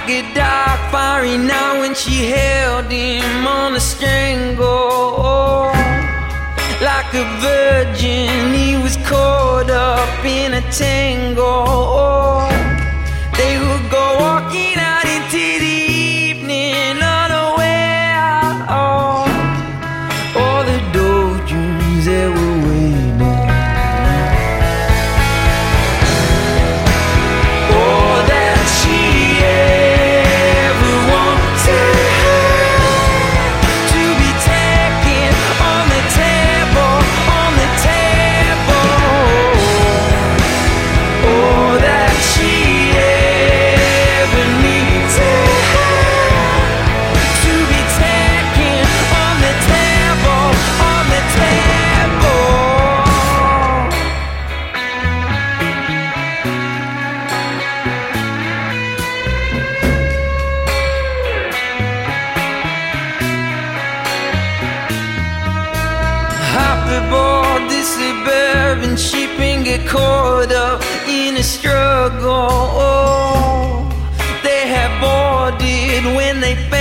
a dark fiery night when she held him on a strangle. Like a virgin, he was caught up in a tangle. They would go walking out into the evening, unaware. All the doldrums that were waiting. All that she ever wanted to be taken on the table, on the table. All that she ever needed to be taken on the table, on the table. Hop aboard this suburban ship and get caught up in a struggle. They had boarded when they